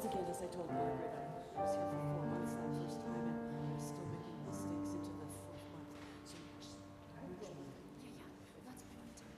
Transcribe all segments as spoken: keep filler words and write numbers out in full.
again, as I told Margaret, I was here for four months that first time, and I'm still making mistakes into the fourth month. So, just, yeah, yeah, that's what I wanted to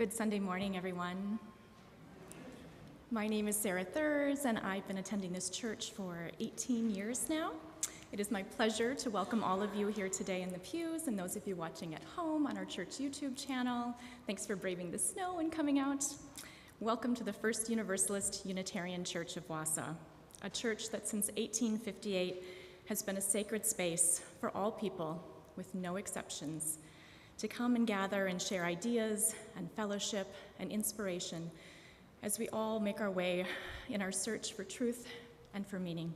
Good Sunday morning, everyone. My name is Sarah Thurs, and I've been attending this church for eighteen years now. It is my pleasure to welcome all of you here today in the pews and those of you watching at home on our church YouTube channel. Thanks for braving the snow and coming out. Welcome to the First Universalist Unitarian Church of Wausau, a church that since eighteen fifty-eight has been a sacred space for all people, with no exceptions, to come and gather and share ideas and fellowship and inspiration as we all make our way in our search for truth and for meaning.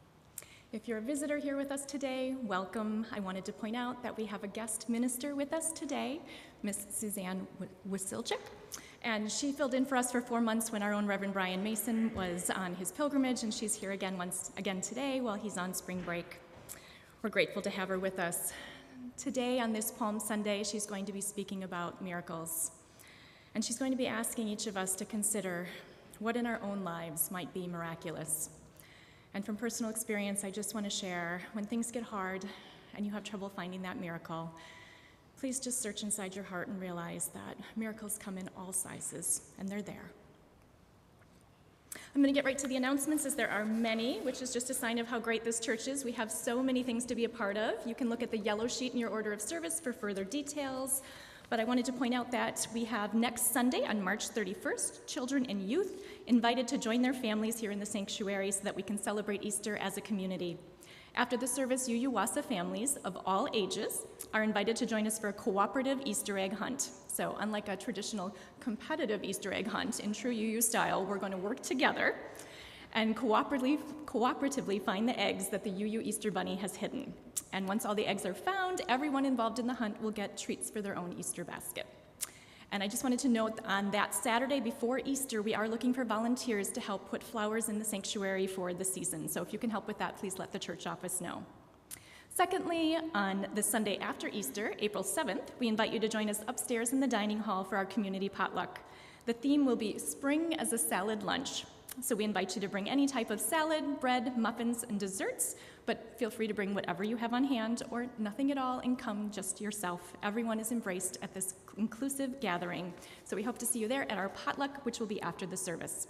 If you're a visitor here with us today, welcome. I wanted to point out that we have a guest minister with us today, Miss Suzanne Wasilchik, and she filled in for us for four months when our own Reverend Brian Mason was on his pilgrimage, and she's here again once again today while he's on spring break. We're grateful to have her with us. Today, on this Palm Sunday, she's going to be speaking about miracles. And she's going to be asking each of us to consider what in our own lives might be miraculous. And from personal experience, I just want to share, when things get hard and you have trouble finding that miracle, please just search inside your heart and realize that miracles come in all sizes, and they're there. I'm going to get right to the announcements, as there are many, which is just a sign of how great this church is. We have so many things to be a part of. You can look at the yellow sheet in your order of service for further details. But I wanted to point out that we have next Sunday on March thirty-first, children and youth invited to join their families here in the sanctuary so that we can celebrate Easter as a community. After the service, U U Wausau families of all ages are invited to join us for a cooperative Easter egg hunt. So unlike a traditional competitive Easter egg hunt in true U U style, we're going to work together and cooperatively, cooperatively find the eggs that the U U Easter Bunny has hidden. And once all the eggs are found, everyone involved in the hunt will get treats for their own Easter basket. And I just wanted to note, on that Saturday before Easter, we are looking for volunteers to help put flowers in the sanctuary for the season. So if you can help with that, please let the church office know. Secondly, on the Sunday after Easter, April seventh, we invite you to join us upstairs in the dining hall for our community potluck. The theme will be Spring as a Salad Lunch. So we invite you to bring any type of salad, bread, muffins, and desserts, but feel free to bring whatever you have on hand or nothing at all and come just yourself. Everyone is embraced at this inclusive gathering. So we hope to see you there at our potluck, which will be after the service.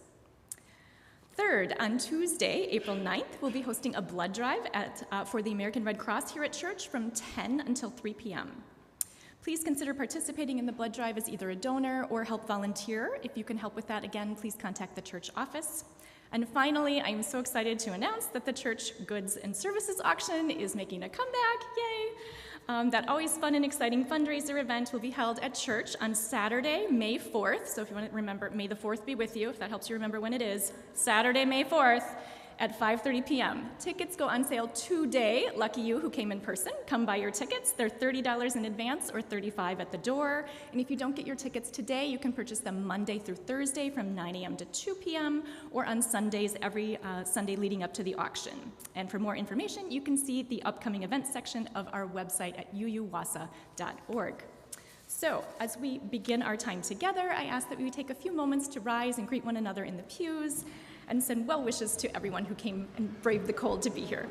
Third, on Tuesday, April ninth, we'll be hosting a blood drive at, uh, for the American Red Cross here at church from ten until three p m Please consider participating in the blood drive as either a donor or help volunteer. If you can help with that, again, please contact the church office. And finally, I'm so excited to announce that the church goods and services auction is making a comeback, yay! Um, that always fun and exciting fundraiser event will be held at church on Saturday, May fourth. So if you want to remember, May the fourth be with you, if that helps you remember when it is. Saturday, May fourth. At five thirty p m Tickets go on sale today. Lucky you who came in person. Come buy your tickets. They're thirty dollars in advance or thirty-five dollars at the door. And if you don't get your tickets today, you can purchase them Monday through Thursday from nine a m to two p m or on Sundays every uh, Sunday leading up to the auction. And for more information, you can see the upcoming events section of our website at u u wausau dot org. So, as we begin our time together, I ask that we take a few moments to rise and greet one another in the pews and send well wishes to everyone who came and braved the cold to be here.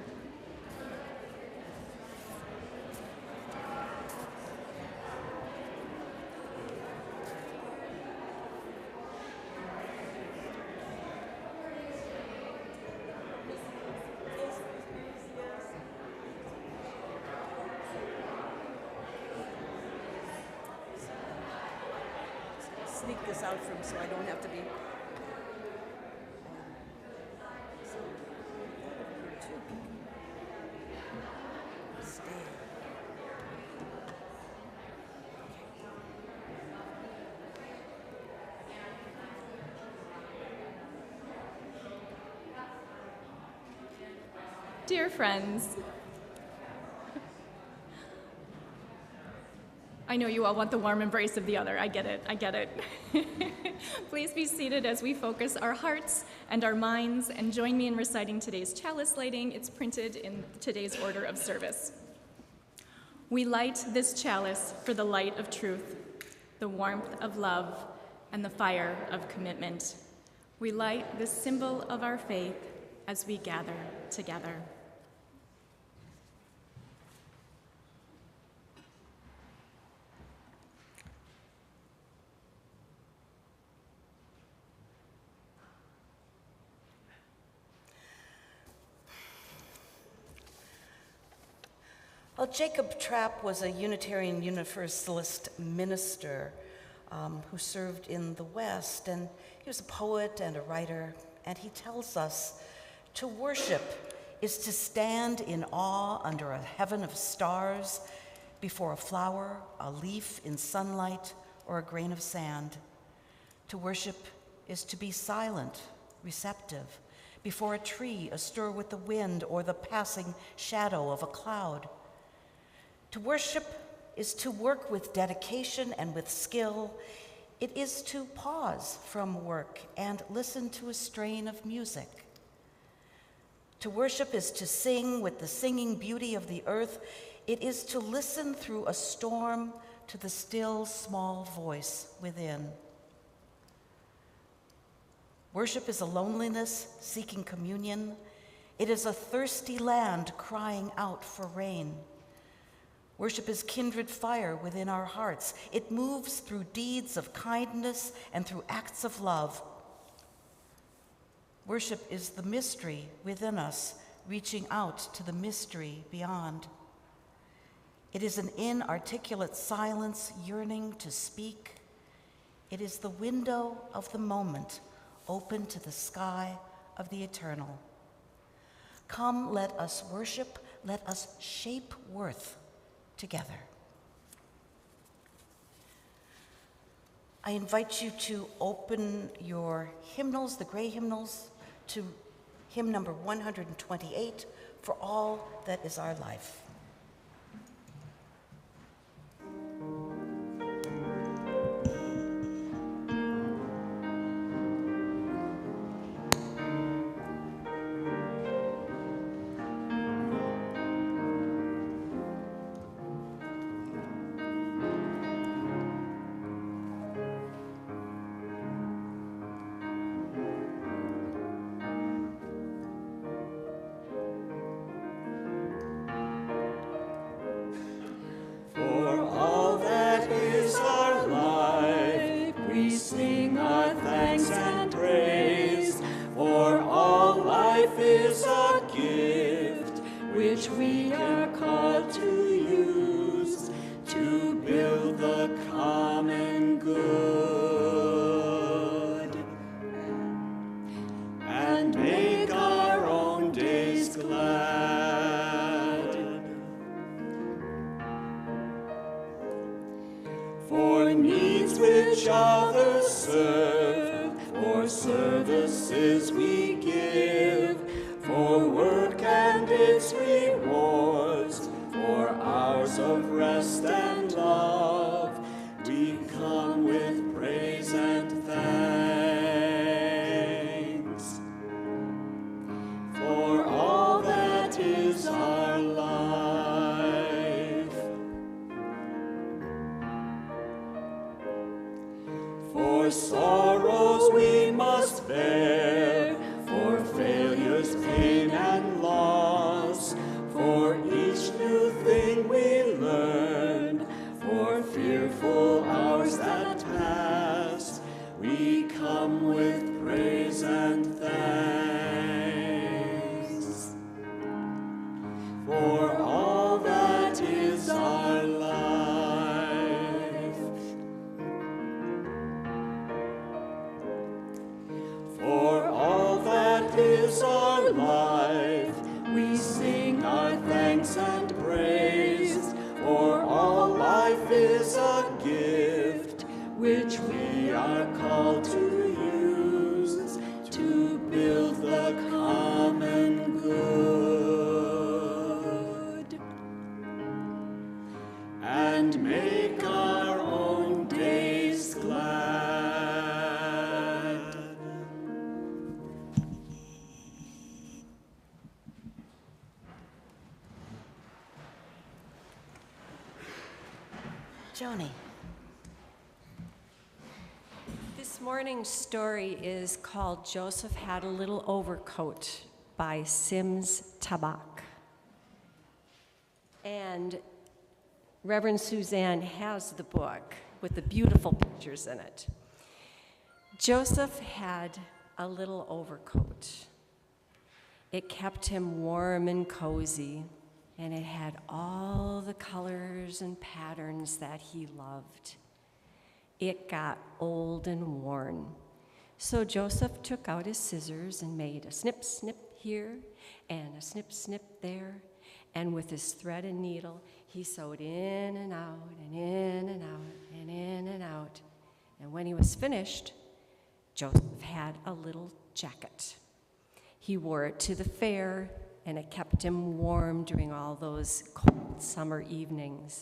Sneak this out from so I don't have to be. Dear friends, I know you all want the warm embrace of the other. I get it, I get it. Please be seated as we focus our hearts and our minds, and join me in reciting today's chalice lighting. It's printed in today's order of service. We light this chalice for the light of truth, the warmth of love, and the fire of commitment. We light this symbol of our faith as we gather together. Well, Jacob Trapp was a Unitarian Universalist minister um, who served in the West, and he was a poet and a writer, and he tells us to worship is to stand in awe under a heaven of stars before a flower, a leaf in sunlight, or a grain of sand. To worship is to be silent, receptive, before a tree astir with the wind or the passing shadow of a cloud. To worship is to work with dedication and with skill. It is to pause from work and listen to a strain of music. To worship is to sing with the singing beauty of the earth. It is to listen through a storm to the still, small voice within. Worship is a loneliness seeking communion. It is a thirsty land crying out for rain. Worship is kindred fire within our hearts. It moves through deeds of kindness and through acts of love. Worship is the mystery within us, reaching out to the mystery beyond. It is an inarticulate silence yearning to speak. It is the window of the moment, open to the sky of the eternal. Come, let us worship, let us shape worth together. I invite you to open your hymnals, the gray hymnals, to hymn number one hundred twenty-eight, For All That Is Our Life. Joni. This morning's story is called Joseph Had a Little Overcoat by Sims Tabak. And Reverend Suzanne has the book with the beautiful pictures in it. Joseph had a little overcoat. It kept him warm and cozy. and it had all the colors and patterns that he loved. It got old and worn. So Joseph took out his scissors and made a snip, snip here and a snip, snip there. And with his thread and needle, he sewed in and out and in and out and in and out. And when he was finished, Joseph had a little jacket. He wore it to the fair, and it kept him warm during all those cold summer evenings.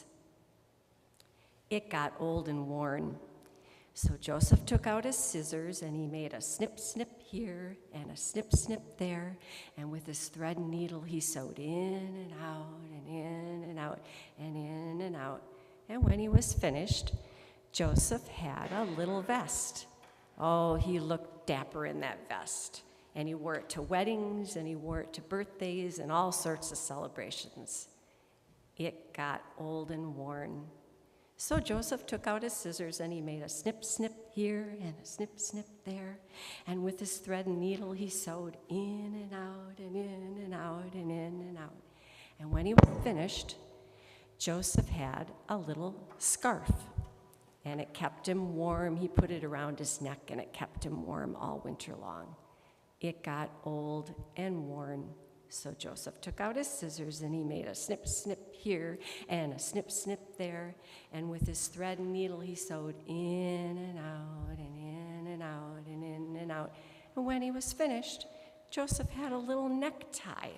It got old and worn. So Joseph took out his scissors and he made a snip, snip here and a snip, snip there. And with his thread and needle, he sewed in and out and in and out and in and out. And when he was finished, Joseph had a little vest. Oh, he looked dapper in that vest. And he wore it to weddings and he wore it to birthdays and all sorts of celebrations. It got old and worn. So Joseph took out his scissors and he made a snip, snip here and a snip, snip there. And with his thread and needle, he sewed in and out and in and out and in and out. And when he was finished, Joseph had a little scarf. And it kept him warm. He put it around his neck and it kept him warm all winter long. It got old and worn. So Joseph took out his scissors and he made a snip, snip here and a snip, snip there. And with his thread and needle, he sewed in and out and in and out and in and out. And when he was finished, Joseph had a little necktie.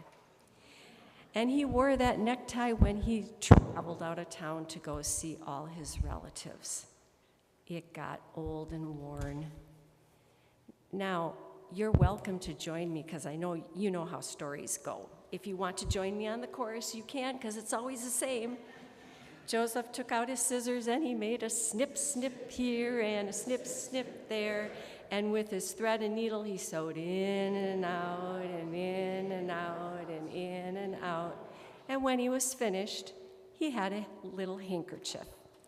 And he wore that necktie when he traveled out of town to go see all his relatives. It got old and worn. Now, you're welcome to join me because I know you know how stories go. If you want to join me on the chorus, you can because it's always the same. Joseph took out his scissors and he made a snip, snip here and a snip, snip there. And with his thread and needle, he sewed in and out and in and out and in and out. And when he was finished, he had a little handkerchief.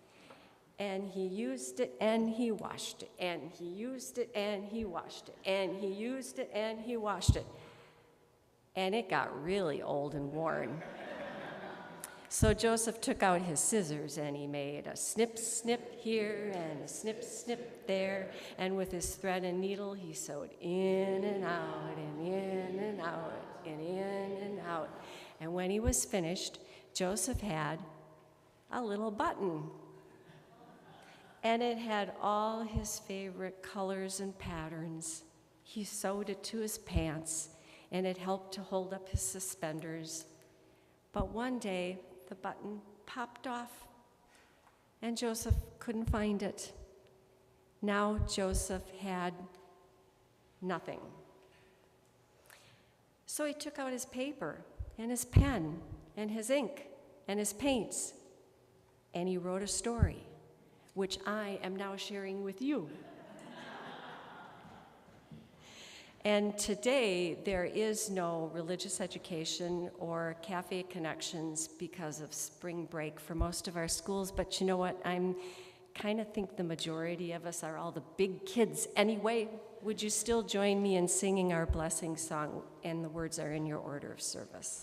And he used it and he washed it, and he used it and he washed it, and he used it and he washed it. And it got really old and worn. So Joseph took out his scissors and he made a snip, snip here and a snip, snip there. And with his thread and needle, he sewed in and out and in and out and in and out. And when he was finished, Joseph had a little button. And it had all his favorite colors and patterns. He sewed it to his pants, and it helped to hold up his suspenders. But one day, the button popped off, and Joseph couldn't find it. Now Joseph had nothing. So he took out his paper, and his pen, and his ink, and his paints, and he wrote a story, which I am now sharing with you. And today, there is no religious education or cafe connections because of spring break for most of our schools, but you know what? I'm kind of think the majority of us are all the big kids anyway. Would you still join me in singing our blessing song? And the words are in your order of service.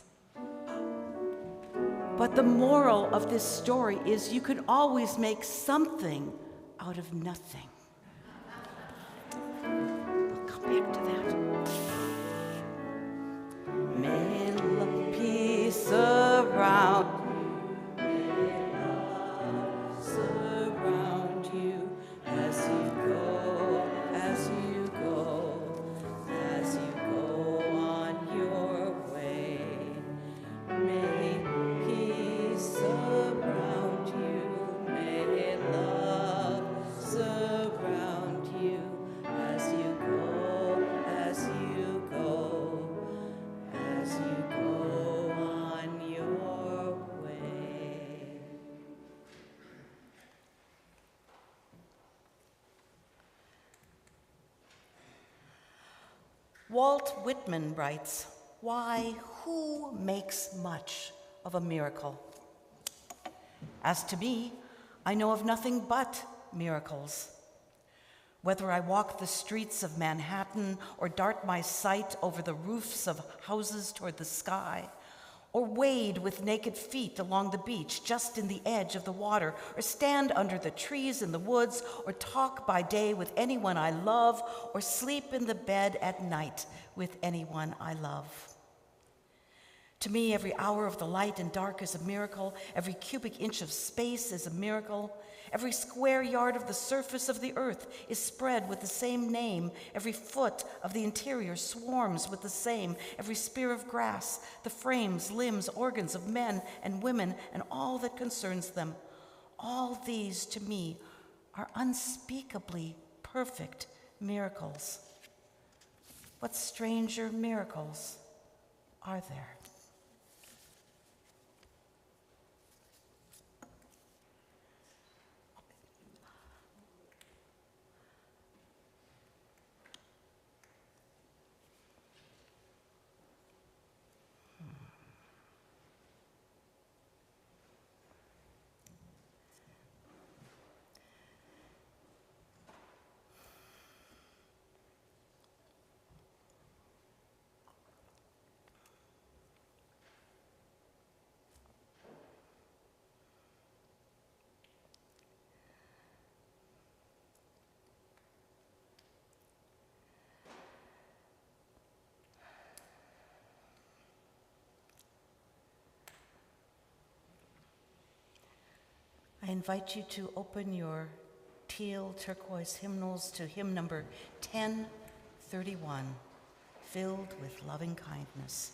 But the moral of this story is you can always make something out of nothing. We'll come back to that. May love peace around you, may love surround you as you go, as you go, as you go on your way. May surround you, may love surround you as you go, as you go, as you go on your way. Walt Whitman writes, "Why, who makes much of a miracle? As to me, I know of nothing but miracles. Whether I walk the streets of Manhattan or dart my sight over the roofs of houses toward the sky, or wade with naked feet along the beach just in the edge of the water, or stand under the trees in the woods, or talk by day with anyone I love, or sleep in the bed at night with anyone I love. To me, every hour of the light and dark is a miracle. Every cubic inch of space is a miracle. Every square yard of the surface of the earth is spread with the same name. Every foot of the interior swarms with the same. Every spear of grass, the frames, limbs, organs of men and women, and all that concerns them. All these, to me, are unspeakably perfect miracles. What stranger miracles are there? I invite you to open your teal turquoise hymnals to hymn number ten thirty-one, Filled with Loving Kindness.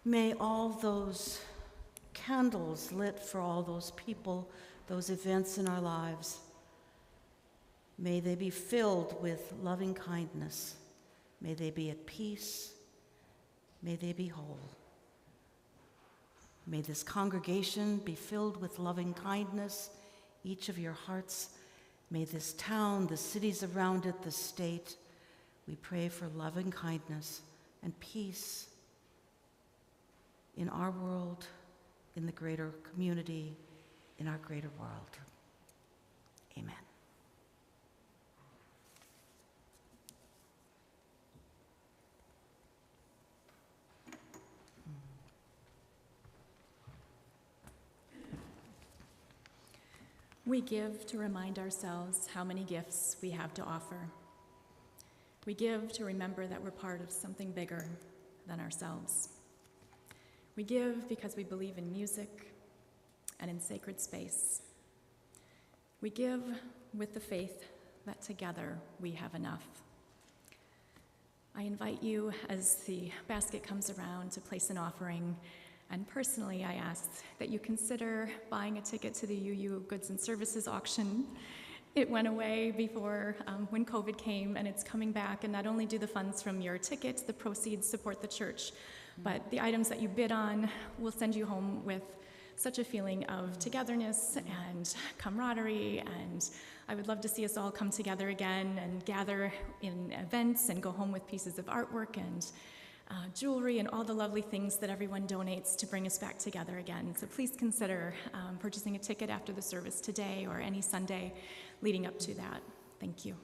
May all those candles lit for all those people, those events in our lives, may they be filled with loving kindness. May they be at peace. May they be whole. May this congregation be filled with loving kindness, each of your hearts. May this town, the cities around it, the state, we pray for loving kindness and peace in our world, in the greater community, in our greater world. Amen. We give to remind ourselves how many gifts we have to offer. We give to remember that we're part of something bigger than ourselves. We give because we believe in music and in sacred space. We give with the faith that together we have enough. I invite you, as the basket comes around, to place an offering. And personally, I ask that you consider buying a ticket to the U U Goods and Services auction. It went away before um, when COVID came, and it's coming back. And not only do the funds from your ticket, the proceeds support the church, but the items that you bid on will send you home with such a feeling of togetherness and camaraderie. And I would love to see us all come together again and gather in events and go home with pieces of artwork and Uh, jewelry and all the lovely things that everyone donates to bring us back together again. So please consider um, purchasing a ticket after the service today or any Sunday leading up to that. Thank you.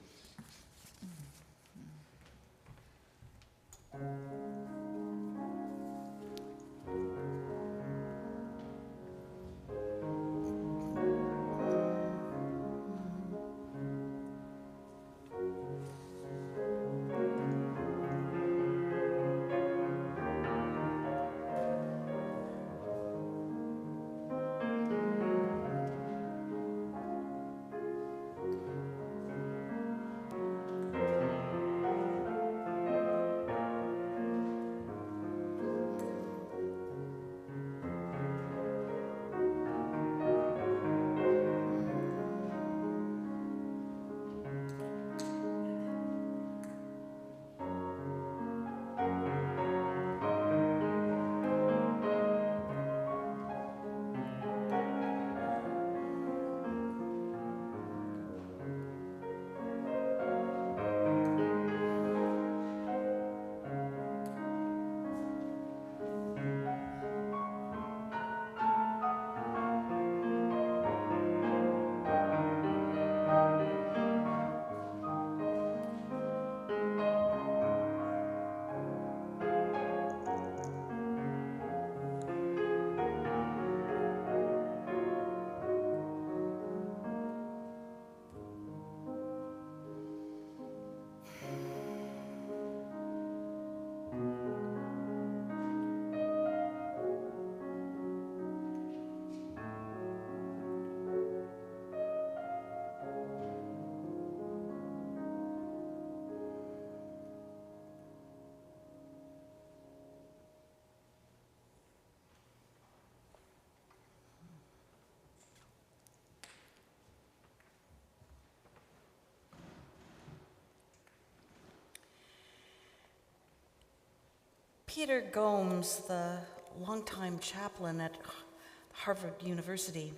Peter Gomes, the longtime chaplain at Harvard University,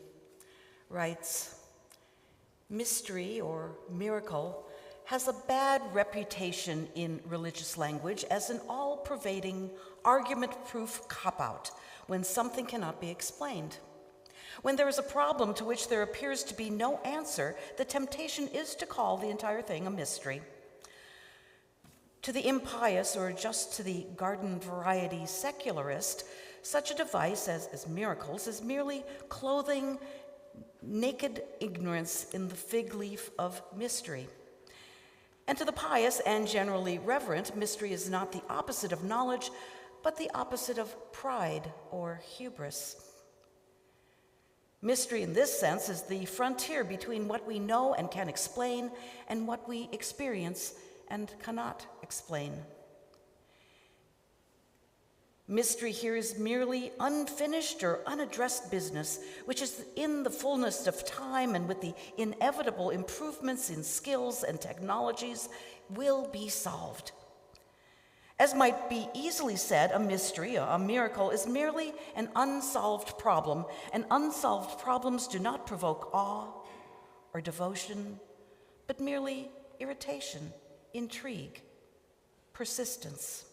writes, "Mystery or miracle has a bad reputation in religious language as an all-pervading, argument-proof cop-out when something cannot be explained. When there is a problem to which there appears to be no answer, the temptation is to call the entire thing a mystery. To the impious, or just to the garden variety secularist, such a device as, as miracles is merely clothing naked ignorance in the fig leaf of mystery. And to the pious and generally reverent, mystery is not the opposite of knowledge, but the opposite of pride or hubris. Mystery in this sense is the frontier between what we know and can explain and what we experience and cannot explain. Mystery here is merely unfinished or unaddressed business, which is in the fullness of time and with the inevitable improvements in skills and technologies will be solved. As might be easily said, a mystery, a miracle, is merely an unsolved problem, and unsolved problems do not provoke awe or devotion, but merely irritation, intrigue, persistence.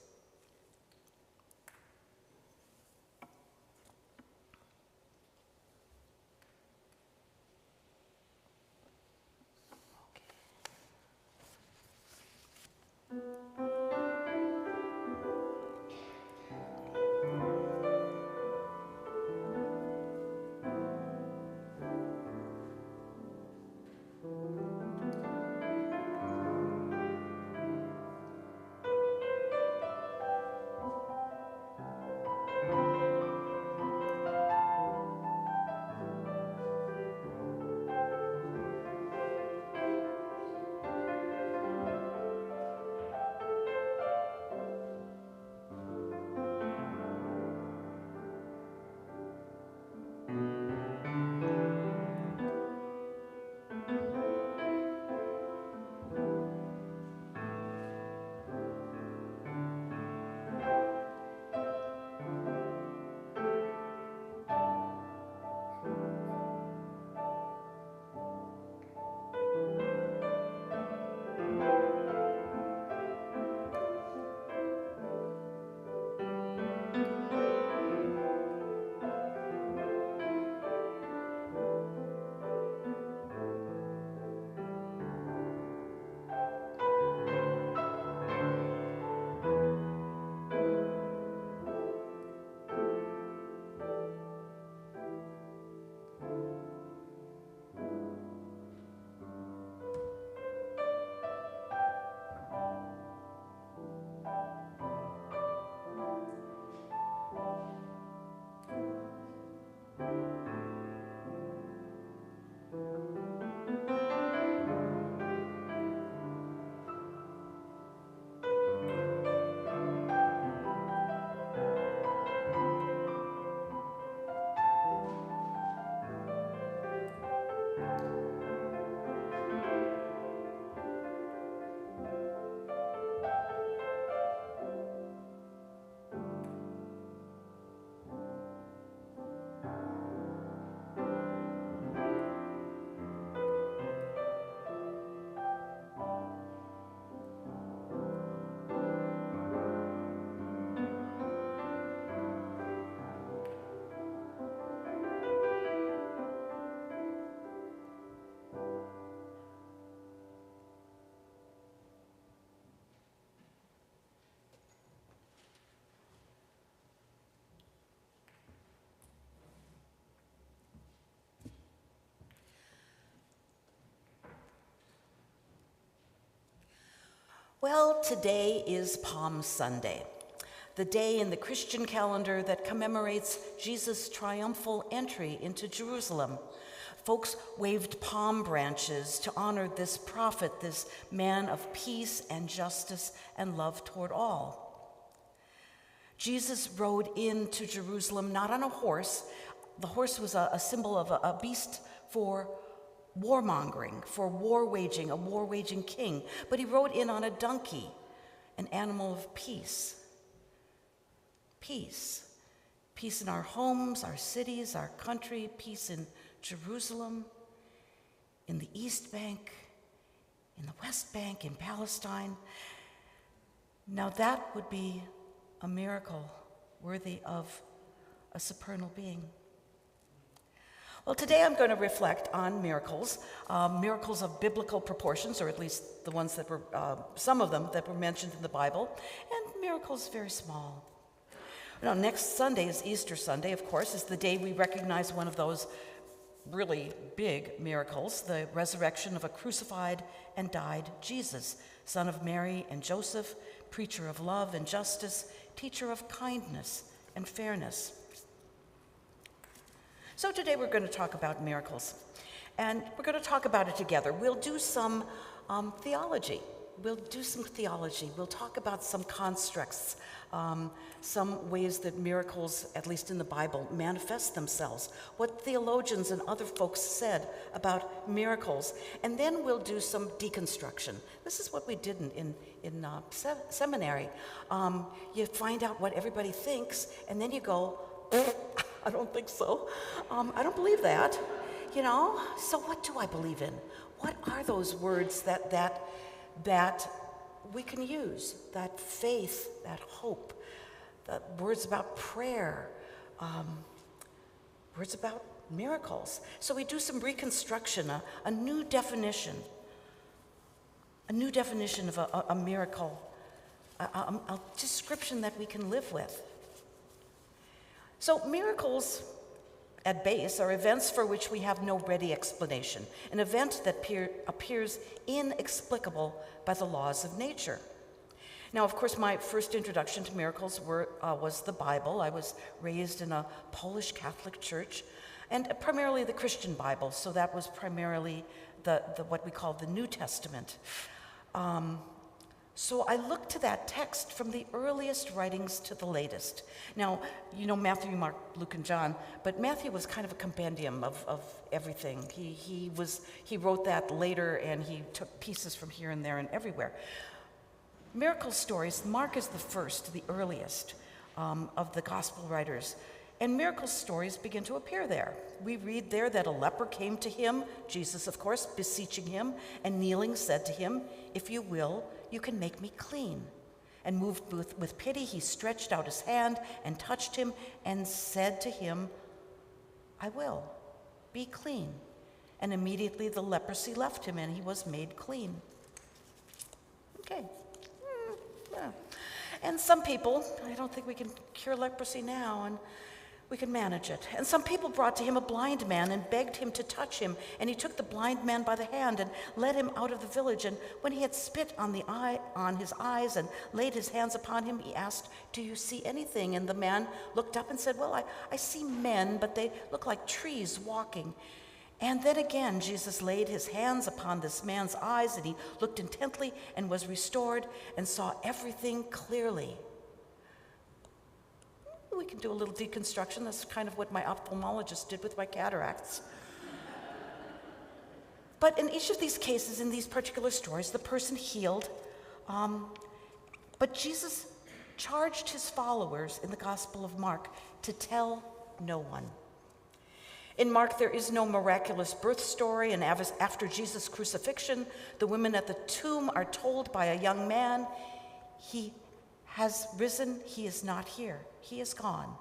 Well, today is Palm Sunday, the day in the Christian calendar that commemorates Jesus' triumphal entry into Jerusalem. Folks waved palm branches to honor this prophet, this man of peace and justice and love toward all. Jesus rode into Jerusalem not on a horse. The horse was a, a symbol of a, a beast for warmongering, for war waging, a war waging king. But he rode in on a donkey, an animal of peace. Peace. Peace in our homes, our cities, our country, peace in Jerusalem, in the East Bank, in the West Bank, in Palestine. Now that would be a miracle worthy of a supernal being. Well, today I'm going to reflect on miracles, uh, miracles of biblical proportions, or at least the ones that were, uh, some of them that were mentioned in the Bible, and miracles very small. Now, next Sunday is Easter Sunday, of course, is the day we recognize one of those really big miracles, the resurrection of a crucified and died Jesus, son of Mary and Joseph, preacher of love and justice, teacher of kindness and fairness. So today we're going to talk about miracles, and we're going to talk about it together. We'll do some um, theology. we'll do some theology. We'll talk about some constructs, um, some ways that miracles, at least in the Bible, manifest themselves, what theologians and other folks said about miracles. And then we'll do some deconstruction. This is what we did in, in, in uh, se- seminary. Um, you find out what everybody thinks, and then you go, I don't think so. Um, I don't believe that. You know, so what do I believe in? What are those words that that that we can use? That faith, that hope, the words about prayer, um, words about miracles. So we do some reconstruction, a, a new definition, a new definition of a, a, a miracle, a, a, a description that we can live with. So miracles, at base, are events for which we have no ready explanation, an event that peer, appears inexplicable by the laws of nature. Now, of course, my first introduction to miracles were, uh, was the Bible. I was raised in a Polish Catholic church, and primarily the Christian Bible, so that was primarily the, the what we call the New Testament. Um, So I look to that text from the earliest writings to the latest. Now, you know Matthew, Mark, Luke, and John, but Matthew was kind of a compendium of, of everything. He, he, was, he wrote that later, and he took pieces from here and there and everywhere. Miracle stories, Mark is the first, the earliest um, of the gospel writers. And miracle stories begin to appear there. We read there that a leper came to him, Jesus, of course, beseeching him, and kneeling said to him, "If you will, you can make me clean." And moved with, with pity, he stretched out his hand and touched him and said to him, "I will, be clean." And immediately the leprosy left him and he was made clean. Okay. Mm, yeah. And some people, I don't think we can cure leprosy now, and we can manage it. And some people brought to him a blind man and begged him to touch him. And he took the blind man by the hand and led him out of the village. And when he had spit on the eye, on his eyes and laid his hands upon him, he asked, "Do you see anything?" And the man looked up and said, "Well, I, I see men, but they look like trees walking." And then again, Jesus laid his hands upon this man's eyes, and he looked intently and was restored and saw everything clearly. We can do a little deconstruction. That's kind of what my ophthalmologist did with my cataracts. But in each of these cases, in these particular stories, the person healed. Um, but Jesus charged his followers in the Gospel of Mark to tell no one. In Mark, there is no miraculous birth story, and after Jesus' crucifixion, the women at the tomb are told by a young man, "He has risen, he is not here. He is gone."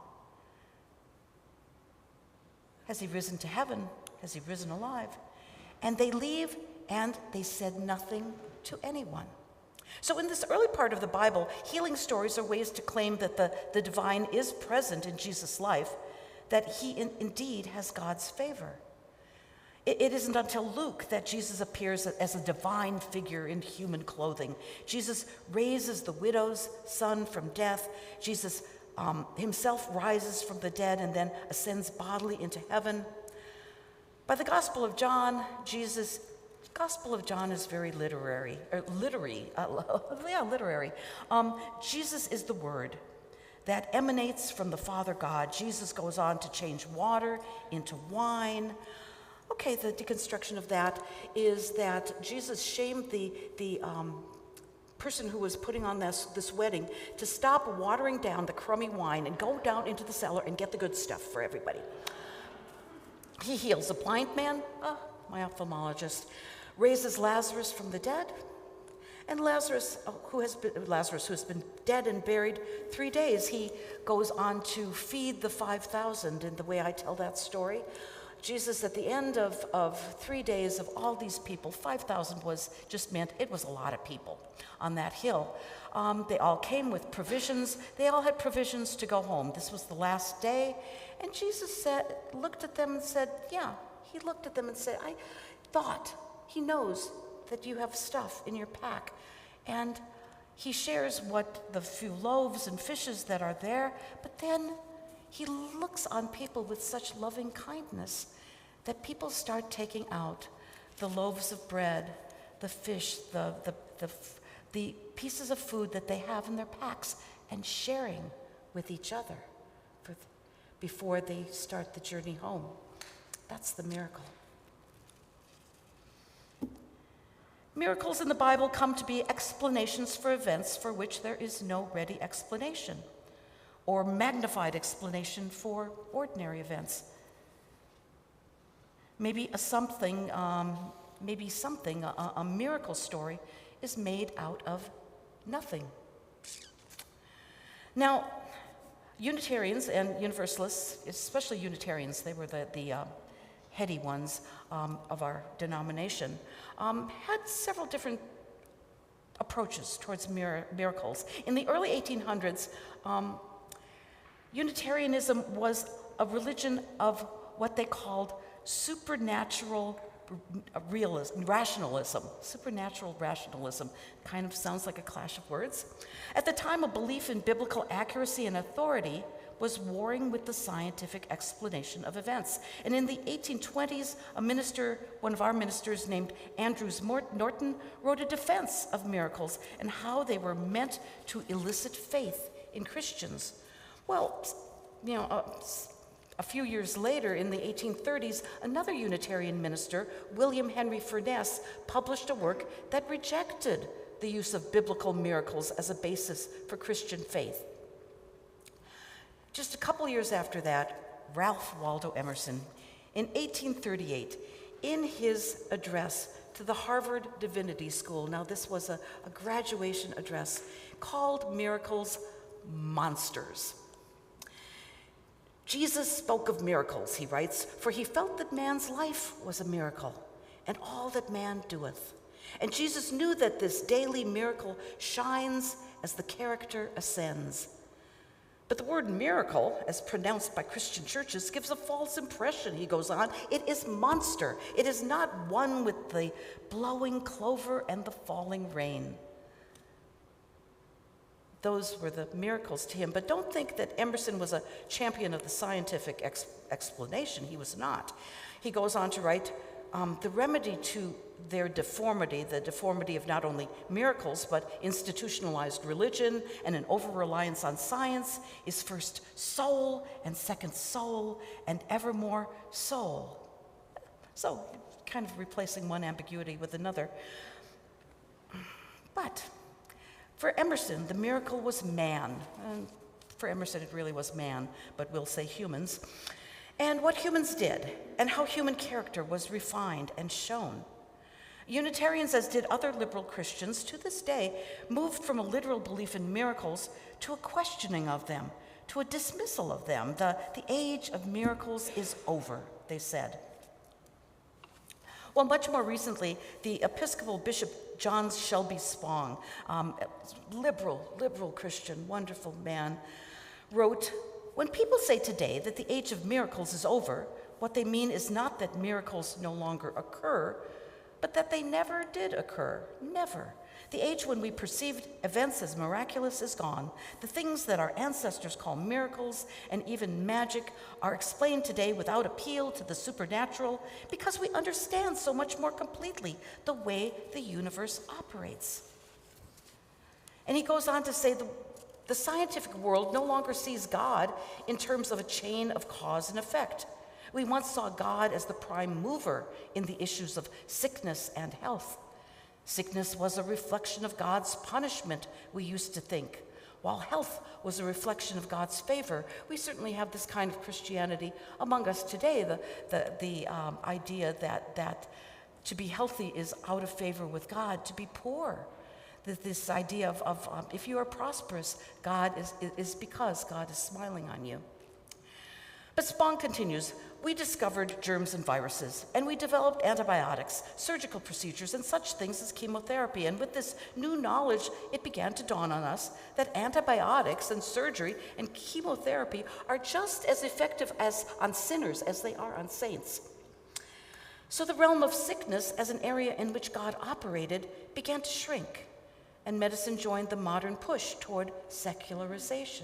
Has he risen to heaven? Has he risen alive? And they leave, and they said nothing to anyone. So in this early part of the Bible, healing stories are ways to claim that the, the divine is present in Jesus' life, that he in, indeed has God's favor. It isn't until Luke that Jesus appears as a divine figure in human clothing. Jesus raises the widow's son from death. Jesus um, himself rises from the dead and then ascends bodily into heaven. By the Gospel of John, Jesus, Gospel of John is very literary, or literary, uh, yeah, literary. Um, Jesus is the Word that emanates from the Father God. Jesus goes on to change water into wine. Okay, the deconstruction of that is that Jesus shamed the, the um, person who was putting on this, this wedding to stop watering down the crummy wine and go down into the cellar and get the good stuff for everybody. He heals a blind man, oh, my ophthalmologist, raises Lazarus from the dead, and Lazarus, who has been, Lazarus, who has been dead and buried three days, he goes on to feed the five thousand in the way I tell that story. Jesus, at the end of, of three days of all these people, five thousand was just meant, it was a lot of people on that hill. Um, they all came with provisions. They all had provisions to go home. This was the last day. And Jesus said, looked at them and said, yeah, he looked at them and said, I thought, he knows that you have stuff in your pack. And he shares what the few loaves and fishes that are there, but then he looks on people with such loving kindness that people start taking out the loaves of bread, the fish, the, the, the, the pieces of food that they have in their packs and sharing with each other for th- before they start the journey home. That's the miracle. Miracles in the Bible come to be explanations for events for which there is no ready explanation, or magnified explanation for ordinary events. Maybe a something, um, maybe something, a, a miracle story is made out of nothing. Now, Unitarians and Universalists, especially Unitarians, they were the, the uh, heady ones um, of our denomination, um, had several different approaches towards mir- miracles. In the early eighteen hundreds, um, Unitarianism was a religion of what they called supernatural realism, rationalism. Supernatural rationalism kind of sounds like a clash of words. At the time, a belief in biblical accuracy and authority was warring with the scientific explanation of events. And in the eighteen twenties, a minister, one of our ministers named Andrews Norton, wrote a defense of miracles and how they were meant to elicit faith in Christians. Well, you know, uh, a few years later, in the eighteen thirties, another Unitarian minister, William Henry Furness, published a work that rejected the use of biblical miracles as a basis for Christian faith. Just a couple years after that, Ralph Waldo Emerson, in eighteen thirty-eight, in his address to the Harvard Divinity School, now this was a, a graduation address, called miracles monsters. Jesus spoke of miracles, he writes, for he felt that man's life was a miracle, and all that man doeth. And Jesus knew that this daily miracle shines as the character ascends. But the word miracle, as pronounced by Christian churches, gives a false impression, he goes on. It is monster. It is not one with the blowing clover and the falling rain. Those were the miracles to him. But don't think that Emerson was a champion of the scientific ex- explanation. He was not. He goes on to write, um, the remedy to their deformity, the deformity of not only miracles, but institutionalized religion and an over-reliance on science, is first soul, and second soul, and evermore soul. So, kind of replacing one ambiguity with another. But for Emerson, the miracle was man. And for Emerson, it really was man, but we'll say humans. And what humans did, and how human character was refined and shown. Unitarians, as did other liberal Christians, to this day moved from a literal belief in miracles to a questioning of them, to a dismissal of them. The, the age of miracles is over, they said. Well, much more recently, the Episcopal Bishop John Shelby Spong, um, liberal, liberal Christian, wonderful man, wrote, when people say today that the age of miracles is over, what they mean is not that miracles no longer occur, but that they never did occur, never. The age when we perceived events as miraculous is gone. The things that our ancestors call miracles and even magic are explained today without appeal to the supernatural because we understand so much more completely the way the universe operates. And he goes on to say the, the scientific world no longer sees God in terms of a chain of cause and effect. We once saw God as the prime mover in the issues of sickness and health. Sickness was a reflection of God's punishment, we used to think, while health was a reflection of God's favor. We certainly have this kind of Christianity among us today, the, the, the um, idea that, that to be healthy is out of favor with God, to be poor. This idea of, of um, if you are prosperous, God is, is because God is smiling on you. But Spong continues, we discovered germs and viruses, and we developed antibiotics, surgical procedures, and such things as chemotherapy. And with this new knowledge, it began to dawn on us that antibiotics and surgery and chemotherapy are just as effective as on sinners as they are on saints. So the realm of sickness as an area in which God operated began to shrink, and medicine joined the modern push toward secularization.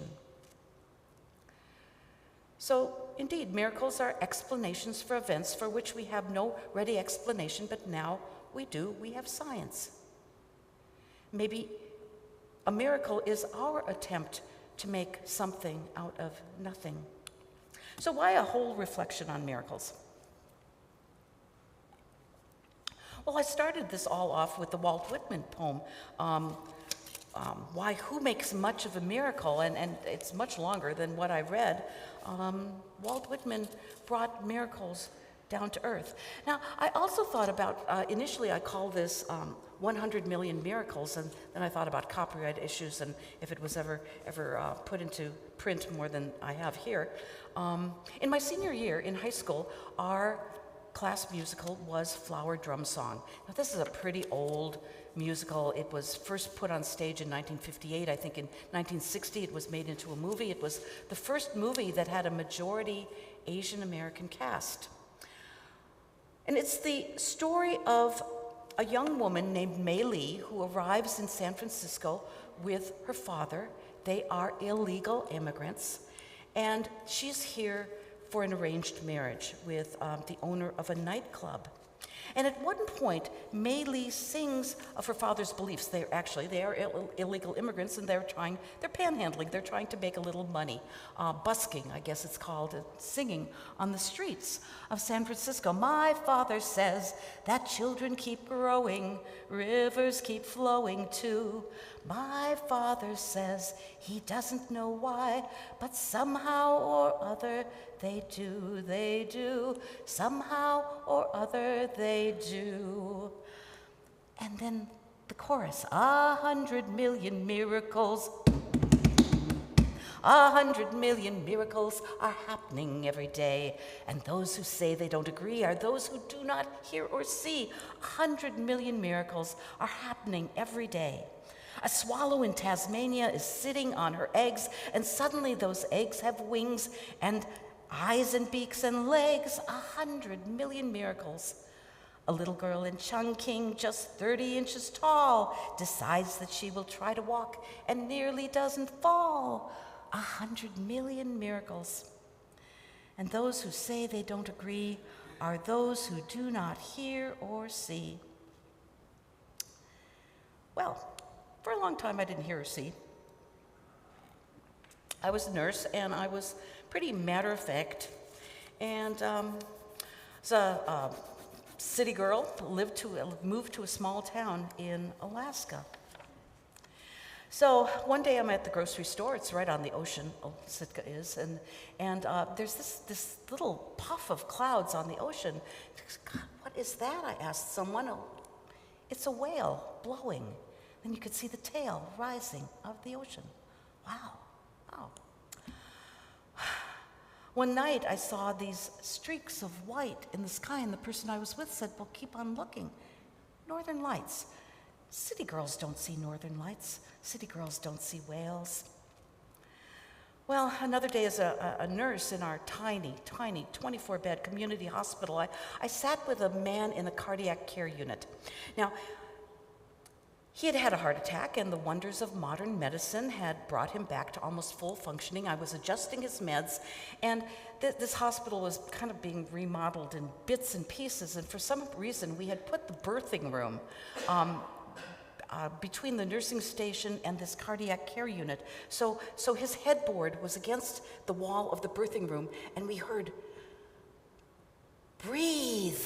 So, indeed, miracles are explanations for events for which we have no ready explanation, but now we do. We have science. Maybe a miracle is our attempt to make something out of nothing. So why a whole reflection on miracles? Well, I started this all off with the Walt Whitman poem, um, um, Why, Who Makes Much of a Miracle? And, and it's much longer than what I read. Um, Walt Whitman brought miracles down to earth. Now, I also thought about, uh, initially I called this um, one hundred million miracles, and then I thought about copyright issues and if it was ever, ever uh, put into print more than I have here. Um, in my senior year in high school, our class musical was Flower Drum Song. Now, this is a pretty old musical. It was first put on stage in nineteen fifty-eight. I think in nineteen sixty it was made into a movie. It was the first movie that had a majority Asian American cast. And it's the story of a young woman named Mei Lee who arrives in San Francisco with her father. They are illegal immigrants, and she's here for an arranged marriage with um, the owner of a nightclub. And at one point, Mei Lee sings of her father's beliefs. They're actually, they are Ill- illegal immigrants, and they're trying, they're panhandling, they're trying to make a little money. Uh, busking, I guess it's called, uh, singing on the streets of San Francisco. My father says that children keep growing, rivers keep flowing too. My father says he doesn't know why, but somehow or other they do, they do. Somehow or other they do. And then the chorus, a hundred million miracles. A hundred million miracles are happening every day, and those who say they don't agree are those who do not hear or see. A hundred million miracles are happening every day. A swallow in Tasmania is sitting on her eggs, and suddenly those eggs have wings and eyes and beaks and legs. A hundred million miracles. A little girl in Chungking, just thirty inches tall, decides that she will try to walk and nearly doesn't fall. A hundred million miracles. And those who say they don't agree are those who do not hear or see. Well, for a long time I didn't hear or see. I was a nurse, and I was pretty matter-of-fact. And um, was a, a city girl, lived to, moved to a small town in Alaska. So one day I'm at the grocery store. It's right on the ocean, oh, Sitka is, and and uh, there's this this little puff of clouds on the ocean. God, what is that? I asked someone. Oh, it's a whale blowing. Then you could see the tail rising of the ocean. Wow, wow. One night I saw these streaks of white in the sky, and the person I was with said, "Well, keep on looking. Northern Lights. City girls don't see northern lights. City girls don't see whales." Well, another day as a, a nurse in our tiny, tiny twenty-four bed community hospital, I, I sat with a man in the cardiac care unit. Now, he had had a heart attack, and the wonders of modern medicine had brought him back to almost full functioning. I was adjusting his meds, and th- this hospital was kind of being remodeled in bits and pieces, and for some reason, we had put the birthing room um, Uh, between the nursing station and this cardiac care unit. So, so his headboard was against the wall of the birthing room, and we heard, "Breathe,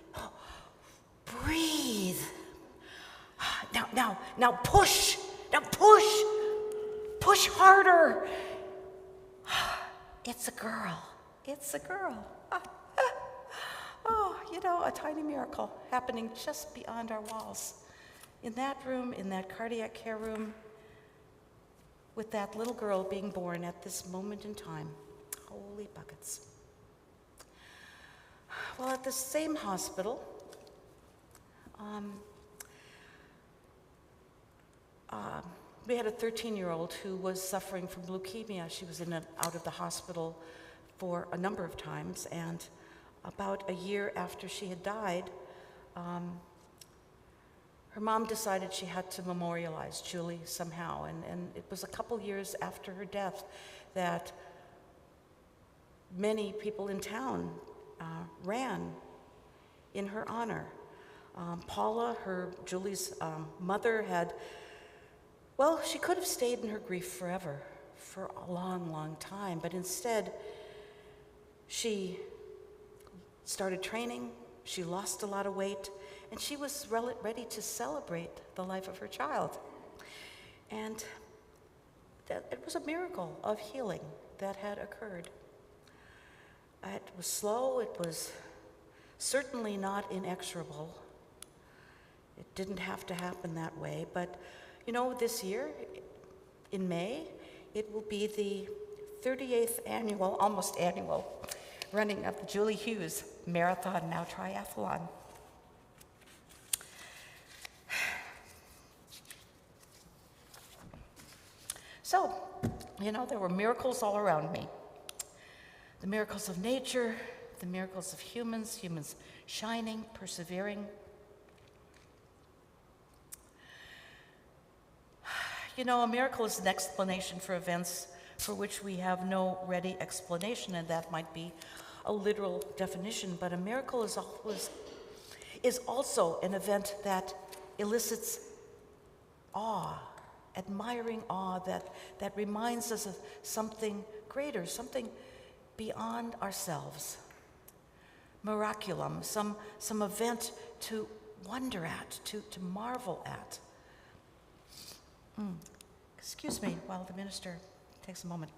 breathe. Now, now, now push, now push, push harder. It's a girl, it's a girl." Oh, you know, a tiny miracle happening just beyond our walls. In that room, in that cardiac care room, with that little girl being born at this moment in time. Holy buckets. Well, at the same hospital, um, uh, we had a thirteen-year-old who was suffering from leukemia. She was in and out of the hospital for a number of times, and about a year after she had died, um, her mom decided she had to memorialize Julie somehow, and, and it was a couple years after her death that many people in town uh, ran in her honor. Um, Paula, her Julie's um, mother, had Well, she could have stayed in her grief forever, for a long, long time, but instead, she started training, she lost a lot of weight, and she was rel- ready to celebrate the life of her child. And that, it was a miracle of healing that had occurred. It was slow, it was certainly not inexorable. It didn't have to happen that way, but you know, this year, in May, it will be the thirty-eighth annual, almost annual, running of the Julie Hughes Marathon, now Triathlon. So, you know, there were miracles all around me. The miracles of nature, the miracles of humans, humans shining, persevering. You know, a miracle is an explanation for events for which we have no ready explanation, and that might be a literal definition, but a miracle is always is also an event that elicits awe, admiring awe, that, that reminds us of something greater, something beyond ourselves. Miraculum, some, some event to wonder at, to, to marvel at. Mm. Excuse me while the minister takes a moment.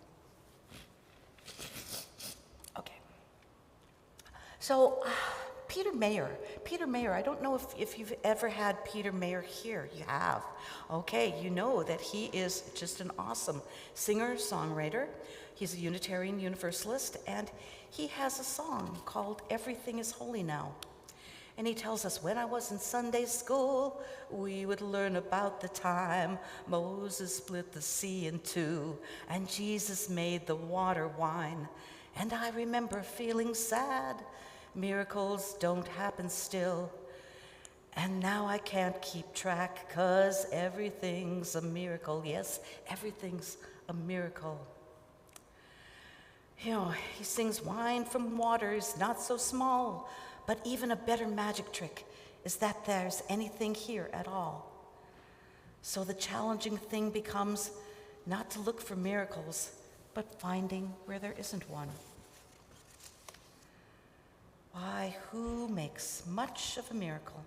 Okay. So, uh, Peter Mayer. Peter Mayer, I don't know if, if you've ever had Peter Mayer here. You have. Okay, you know that he is just an awesome singer, songwriter. He's a Unitarian Universalist, and he has a song called Everything is Holy Now. And he tells us, when I was in Sunday school, we would learn about the time Moses split the sea in two, and Jesus made the water wine. And I remember feeling sad. Miracles don't happen still. And now I can't keep track, 'cause everything's a miracle. Yes, everything's a miracle. You know, he sings, wine from water is not so small. But even a better magic trick is that there's anything here at all. So the challenging thing becomes not to look for miracles, but finding where there isn't one. Why, who makes much of a miracle?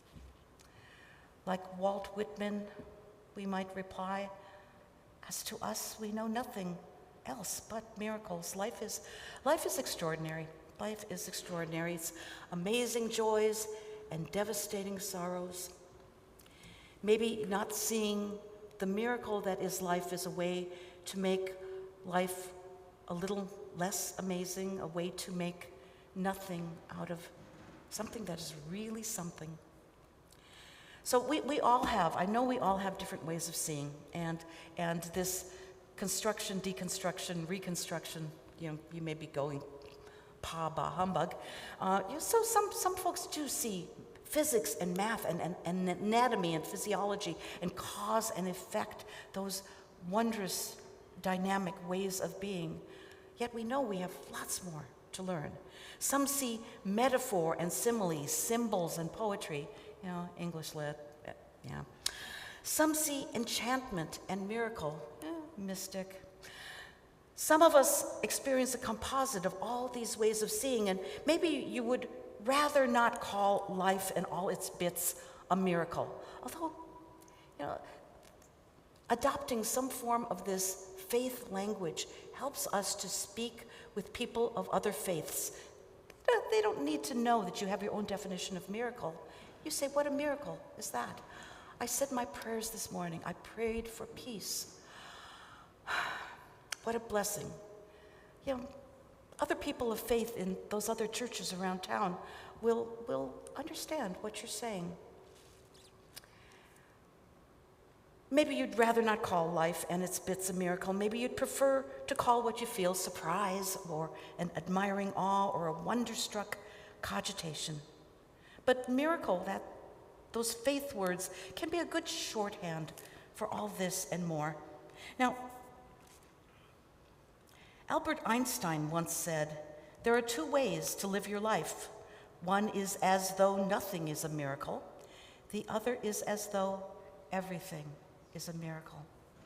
Like Walt Whitman, we might reply, as to us, we know nothing else but miracles. Life is, life is extraordinary. Life is extraordinary. It's amazing joys and devastating sorrows. Maybe not seeing the miracle that is life is a way to make life a little less amazing, a way to make nothing out of something that is really something. So we, we all have, I know we all have different ways of seeing, and, and this construction, deconstruction, reconstruction, you know, you may be going pa bah humbug. Uh, you know, so some, some folks do see physics and math and, and, and anatomy and physiology and cause and effect, those wondrous dynamic ways of being. Yet we know we have lots more to learn. Some see metaphor and simile, symbols and poetry, you know, English lit, yeah. Some see enchantment and miracle, eh, mystic. Some of us experience a composite of all these ways of seeing, and maybe you would rather not call life and all its bits a miracle. Although, you know, adopting some form of this faith language helps us to speak with people of other faiths. They don't need to know that you have your own definition of miracle. You say, what a miracle is that? I said my prayers this morning. I prayed for peace. What a blessing. You know, other people of faith in those other churches around town will, will understand what you're saying. Maybe you'd rather not call life and its bits a miracle. Maybe you'd prefer to call what you feel surprise or an admiring awe or a wonderstruck cogitation. But miracle, that those faith words, can be a good shorthand for all this and more. Now, Albert Einstein once said, there are two ways to live your life. One is as though nothing is a miracle. The other is as though everything is a miracle.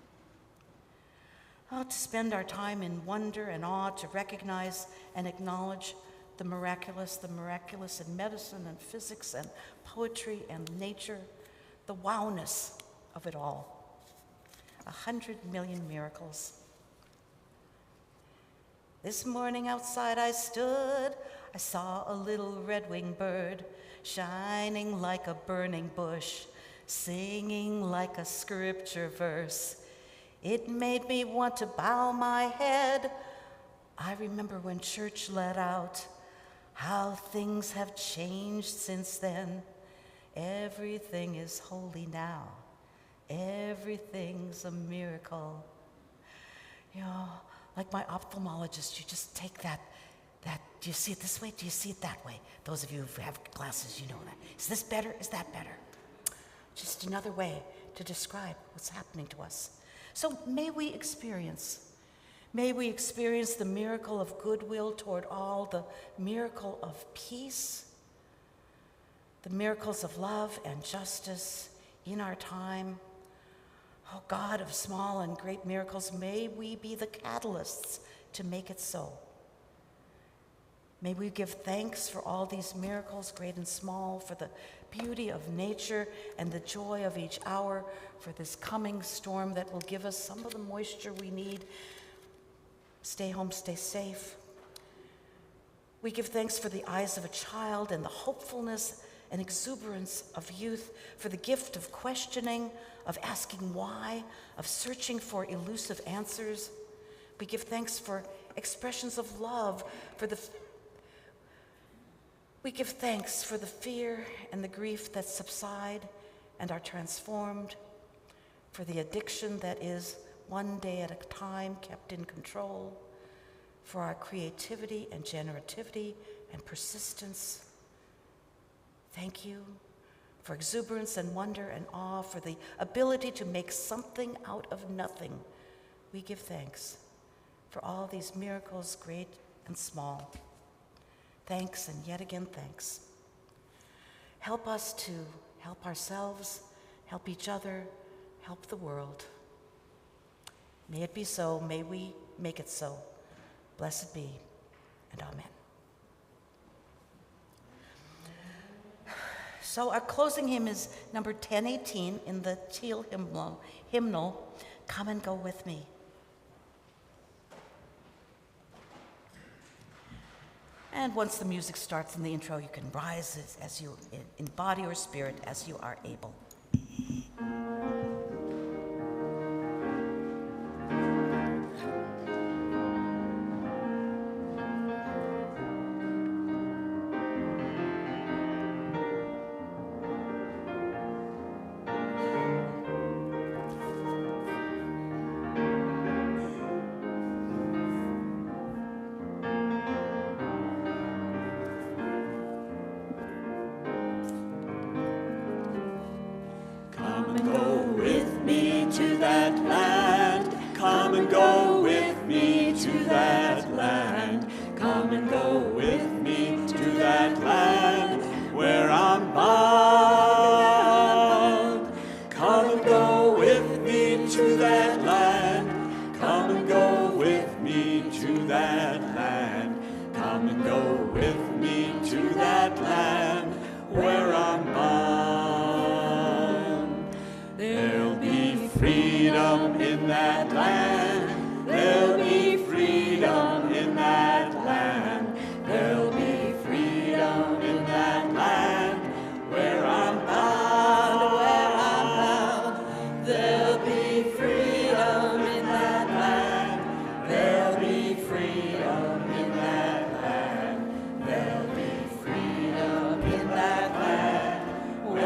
Oh, to spend our time in wonder and awe, to recognize and acknowledge the miraculous, the miraculous in medicine and physics and poetry and nature, the wowness of it all. A hundred million miracles. This morning outside I stood, I saw a little red-winged bird, shining like a burning bush, singing like a scripture verse. It made me want to bow my head. I remember when church let out, how things have changed since then. Everything is holy now. Everything's a miracle. You know, like my ophthalmologist, you just take that, that, do you see it this way? Do you see it that way? Those of you who have glasses, you know that. Is this better? Is that better? Just another way to describe what's happening to us. So may we experience, may we experience the miracle of goodwill toward all, the miracle of peace, the miracles of love and justice in our time. Oh God of small and great miracles, may we be the catalysts to make it so. May we give thanks for all these miracles, great and small, for the beauty of nature and the joy of each hour, for this coming storm that will give us some of the moisture we need. Stay home, stay safe. We give thanks for the eyes of a child and the hopefulness and exuberance of youth, for the gift of questioning, of asking why, of searching for elusive answers. We give thanks for expressions of love, for the We give thanks for the fear and the grief that subside and are transformed, for the addiction that is one day at a time kept in control, for our creativity and generativity and persistence. Thank you for exuberance and wonder and awe, for the ability to make something out of nothing. We give thanks for all these miracles, great and small. Thanks and yet again thanks. Help us to help ourselves, help each other, help the world. May it be so, may we make it so. Blessed be, and amen. So our closing hymn is number ten eighteen in the Teal hymnal, hymnal, Come and Go With Me. And once the music starts in the intro, you can rise as, as you, in, in body or spirit, as you are able.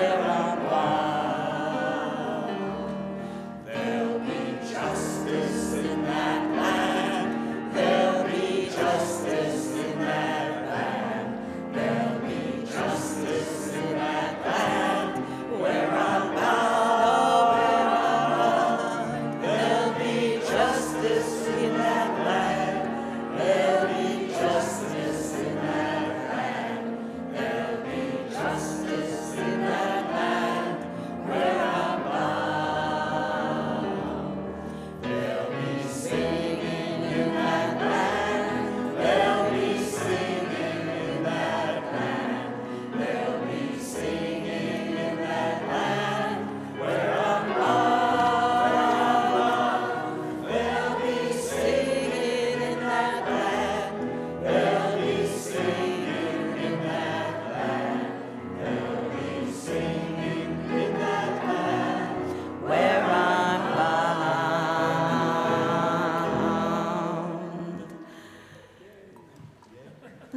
Justice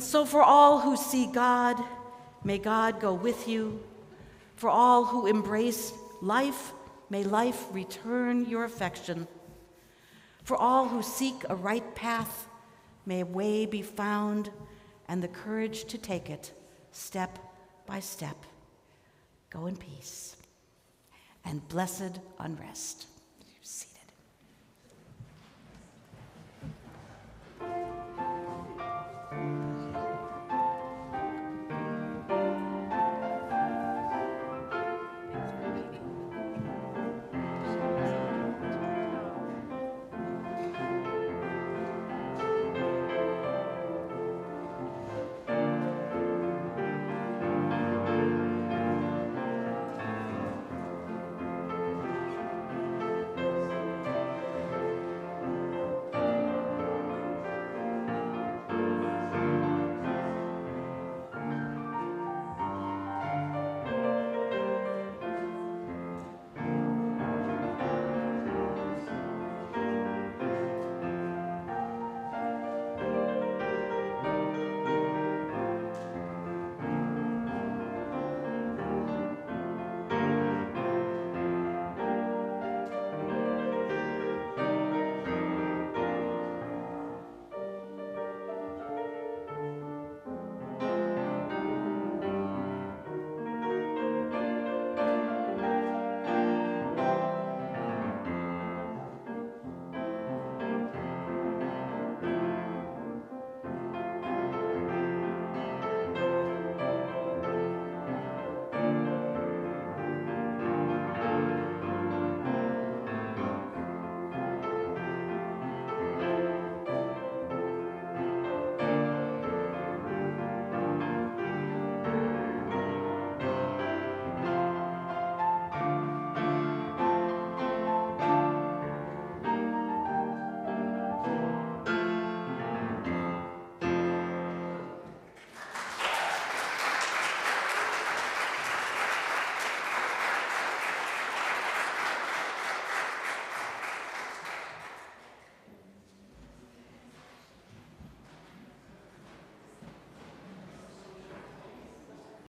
so for all who see God, may God go with you. For all who embrace life, may life return your affection. For all who seek a right path, may a way be found and the courage to take it step by step. Go in peace and blessed unrest.